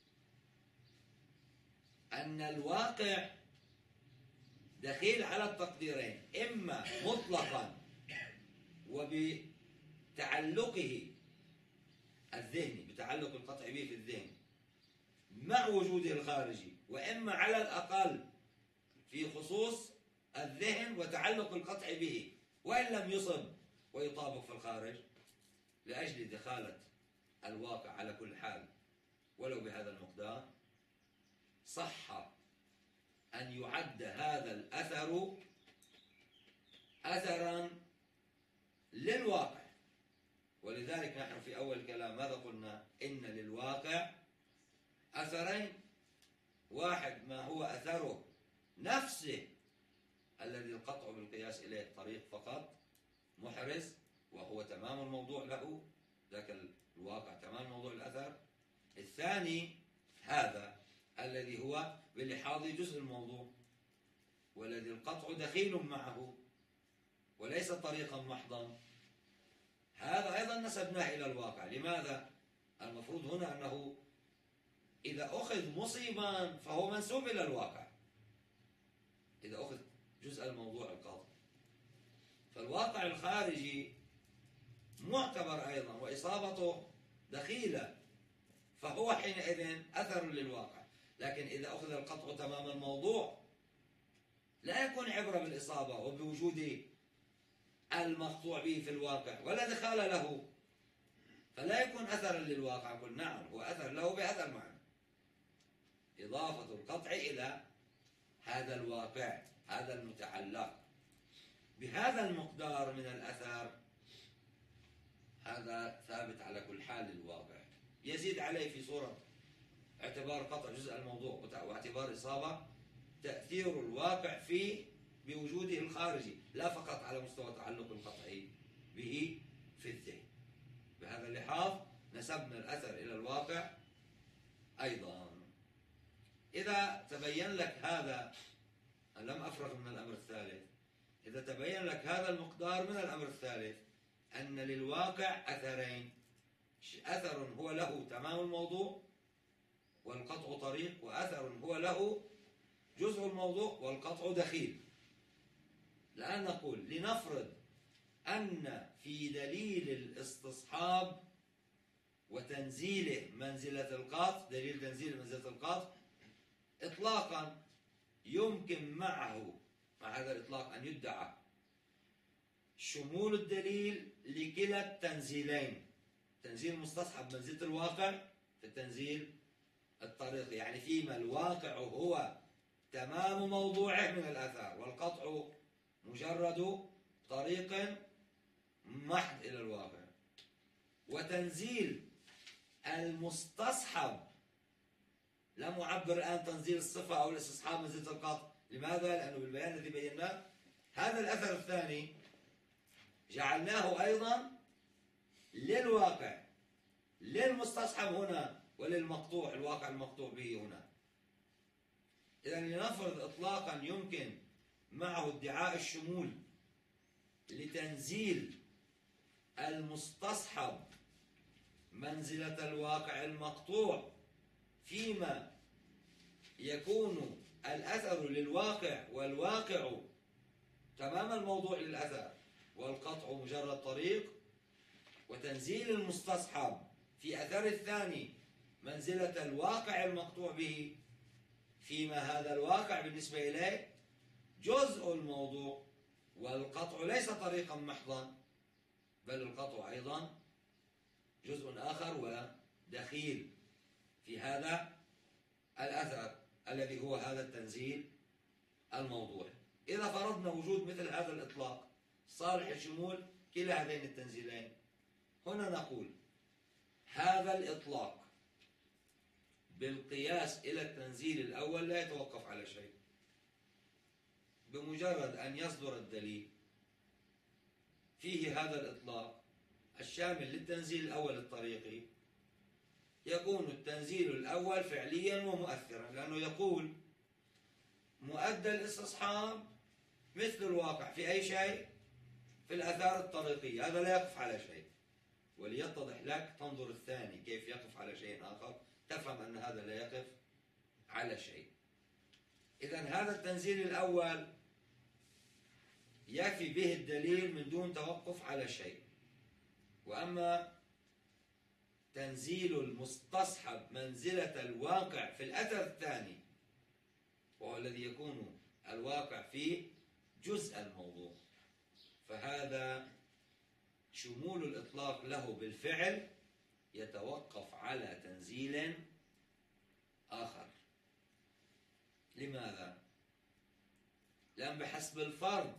أن الواقع دخيل على التقديرين، إما مطلقا وبتعلقه الذهني، بتعلق القطع به في الذهن مع وجوده الخارجي، وإما على الأقل في خصوص الذهن وتعلق القطع به وإن لم يصب ويطابق في الخارج. لأجل دخالة الواقع على كل حال ولو بهذا المقدار، صح أن يعد هذا الأثر أثرا للواقع. ولذلك نحن في أول الكلام ماذا قلنا؟ إن للواقع أثرين: واحد ما هو أثره نفسه الذي القطع بالقياس إليه طريق فقط محرز، وهو تمام الموضوع له، ذاك الواقع تمام موضوع الأثر. الثاني هذا الذي هو بلحاظ جزء الموضوع، والذي القطع دخيل معه، وليس طريقا محضا، هذا أيضا نسبناه إلى الواقع. لماذا؟ المفروض هنا أنه إذا أخذ مصيبا فهو منسوب إلى الواقع، إذا أخذ جزء الموضوع القاطع، فالواقع الخارجي معتبر أيضا وإصابته دخيلة، فهو حينئذ أثر للواقع. لكن إذا أخذ القطع تمام الموضوع لا يكون عبرة بالإصابة وبوجود المقطوع به في الواقع ولا دخال له، فلا يكون أثرا للواقع. قل نعم هو أثر له بهذا المعنى، إضافة القطع إلى هذا الواقع، هذا المتعلق بهذا المقدار من الأثر، هذا ثابت على كل حال للواقع. يزيد عليه في صورة اعتبار قطع جزء الموضوع واعتبار إصابة تأثير الواقع فيه بوجوده الخارجي، لا فقط على مستوى تعلق القطع به في الذهن. بهذا اللحاظ نسبنا الأثر إلى الواقع أيضا. إذا تبين لك هذا، لم أفرغ من الأمر الثالث، إذا تبين لك هذا المقدار من الأمر الثالث أن للواقع أثرين، أثر هو له تمام الموضوع والقطع طريق، وأثر هو له جزء الموضوع والقطع دخيل. الآن نقول لنفرض أن في دليل الاستصحاب وتنزيله منزلة القطع، دليل تنزيل منزلة القطع إطلاقا يمكن معه، مع هذا الإطلاق، أن يدعى شمول الدليل لكلا التنزيلين، تنزيل مستصحب منزلة الواقع في التنزيل الطريقي، يعني فيما الواقع هو تمام موضوعه من الآثار والقطع مجرد طريق محض إلى الواقع، وتنزيل المستصحب لم أعبر الآن تنزيل الصفة أو الاستصحاب منزلة القطع. لماذا؟ لأنه بالبيان الذي بيناه هذا الأثر الثاني جعلناه أيضا للواقع، للمستصحب هنا وللمقطوع، الواقع المقطوع به هنا. إذا لنفرض إطلاقا يمكن معه ادعاء الشمول لتنزيل المستصحب منزلة الواقع المقطوع فيما يكون الأثر للواقع والواقع تمام الموضوع للأثر والقطع مجرد طريق، وتنزيل المستصحب في أثر الثاني منزلة الواقع المقطوع به فيما هذا الواقع بالنسبة إليه جزء الموضوع والقطع ليس طريقا محضا، بل القطع أيضا جزء آخر ودخيل في هذا الأثر الذي هو هذا التنزيل الموضوع. إذا فرضنا وجود مثل هذا الإطلاق صالح شمول كلا هذين التنزيلين، هنا نقول هذا الإطلاق بالقياس إلى التنزيل الأول لا يتوقف على شيء. بمجرد أن يصدر الدليل فيه هذا الإطلاق الشامل للتنزيل الأول الطريقي، يكون التنزيل الأول فعليا ومؤثرا، لأنه يقول مؤدى الاستصحاب مثل الواقع في أي شيء في الآثار الطريقية، هذا لا يقف على شيء. وليتضح لك تنظر الثاني كيف يقف على شيء آخر، تفهم أن هذا لا يقف على شيء. إذا هذا التنزيل الأول يكفي به الدليل من دون توقف على شيء. وأما تنزيل المستصحب منزلة الواقع في الأثر الثاني، وهو الذي يكون الواقع فيه جزء الموضوع، فهذا شمول الإطلاق له بالفعل يتوقف على تنزيل آخر. لماذا؟ لأن بحسب الفرض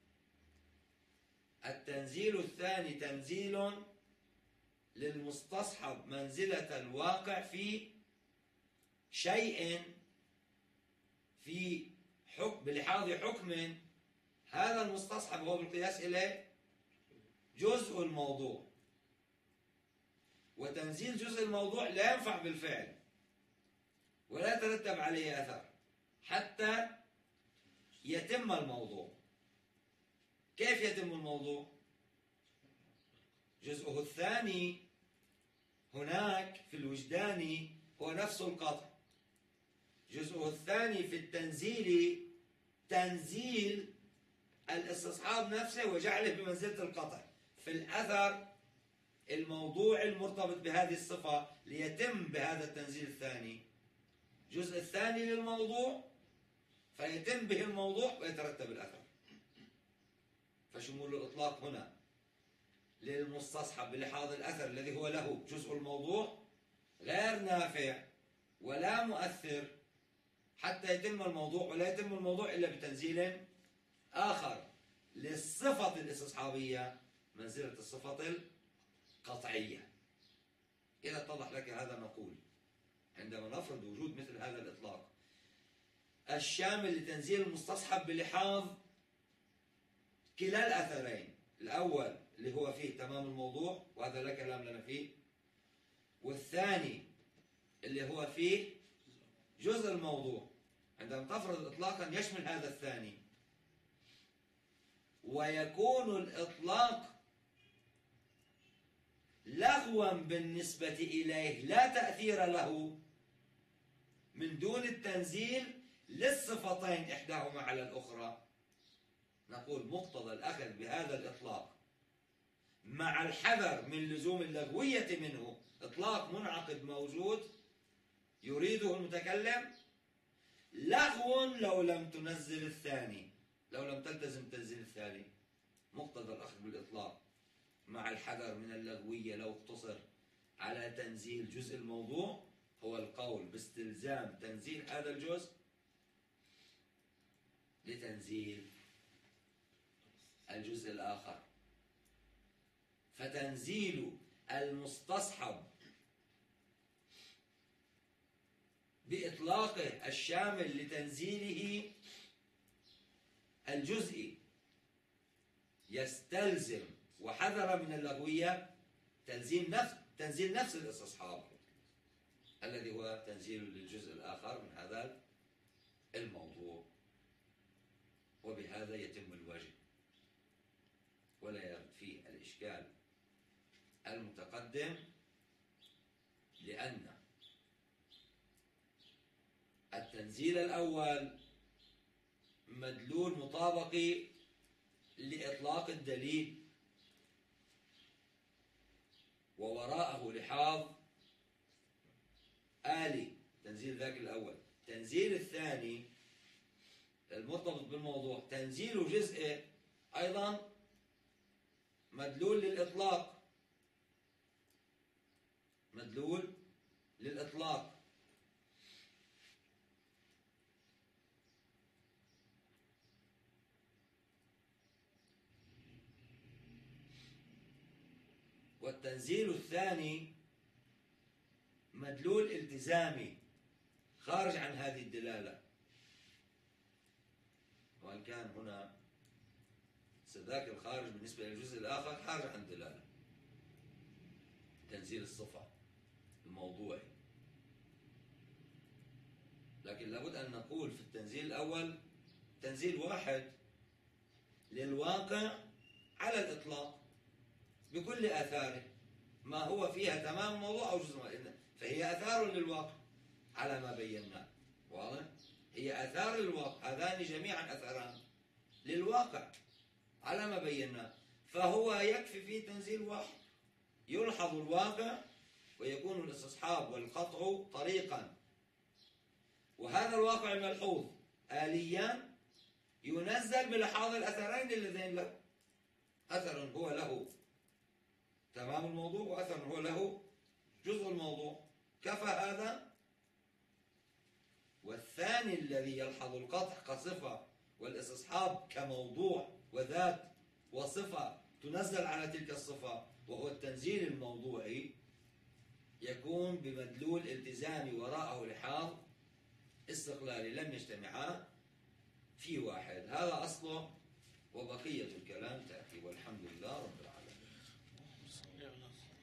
التنزيل الثاني تنزيل للمستصحب منزلة الواقع في شيء في حكم بلحاظ حكم هذا المستصحب هو بالقياس إليه جزء الموضوع، وتنزيل جزء الموضوع لا ينفع بالفعل ولا يترتب عليه أثر حتى يتم الموضوع. كيف يتم الموضوع؟ جزءه الثاني هناك في الوجدان هو نفس القطع. جزءه الثاني في التنزيل تنزيل الاستصحاب نفسه وجعله بمنزلة القطع في الأثر الموضوع المرتبط بهذه الصفة ليتم بهذا التنزيل الثاني. الجزء الثاني للموضوع فيتم به الموضوع ويترتب الأثر. فشمول الإطلاق هنا للمستصحب بلحاظ الأثر الذي هو له جزء الموضوع غير نافع ولا مؤثر حتى يتم الموضوع، ولا يتم الموضوع إلا بتنزيل آخر للصفة الاستصحابية منزلة الصفة القطعية. إذا اتضح لك هذا نقول عندما نفرض وجود مثل هذا الإطلاق الشامل لتنزيل المستصحب بلحاظ كلا الأثرين، الأول اللي هو فيه تمام الموضوع وهذا لا كلام لنا فيه، والثاني اللي هو فيه جزء الموضوع، عندما تفرض إطلاقا يشمل هذا الثاني، ويكون الإطلاق لغوا بالنسبة إليه لا تأثير له من دون التنزيل للصفتين إحداهما على الأخرى. نقول مقتضى الأخذ بهذا الإطلاق مع الحذر من لزوم اللغوية منه، إطلاق منعقد موجود يريده المتكلم لغو لو لم تنزل الثاني، لو لم تلتزم تنزيل الثاني. مقتضى الأخذ بالإطلاق مع الحذر من اللغوية لو اقتصر على تنزيل جزء الموضوع هو القول باستلزام تنزيل هذا الجزء لتنزيل الجزء الآخر. فتنزيل المستصحب بإطلاقه الشامل لتنزيله الجزئي يستلزم وحذر من اللغوية تنزيل نفس الاستصحاب الذي هو تنزيل للجزء الآخر من هذا الموضوع، وبهذا يتم الواجب ولا يرد فيه الإشكال المتقدم، لأن التنزيل الأول مدلول مطابقي لإطلاق الدليل ووراءه لحاظ آلي، تنزيل ذاك الأول. تنزيل الثاني المرتبط بالموضوع تنزيل جزء أيضا مدلول للإطلاق، مدلول للإطلاق. والتنزيل الثاني مدلول التزامي خارج عن هذه الدلالة، وإن كان هنا ذاك الخارج بالنسبة للجزء الآخر خارج عن الدلالة، تنزيل الصفة الموضوعي. لكن لابد أن نقول في التنزيل الأول تنزيل واحد للواقع على الإطلاق بكل آثاره، ما هو فيها تمام الموضوع أو جزء منه، فهي آثار للواقع على ما بيناه. واضح؟ هي آثار للواقع، هذان جميعا أثران للواقع على ما بيناه، فهو يكفي فيه تنزيل واحد يلحظ الواقع ويكون الاستصحاب والقطع طريقا، وهذا الواقع الملحوظ آليا ينزل بلحاظ الأثرين اللذين له، أثر هو له تمام الموضوع وأثر هو له جزء الموضوع، كفى هذا. والثاني الذي يلحظ القطع كصفة والاستصحاب كموضوع وذات وصفة تنزل على تلك الصفة وهو التنزيل الموضوعي، يكون بمدلول التزامي وراءه لحاظ استقلالي لم يجتمعا في واحد. هذا أصله وبقية الكلام تأتي، والحمد لله رب العالمين.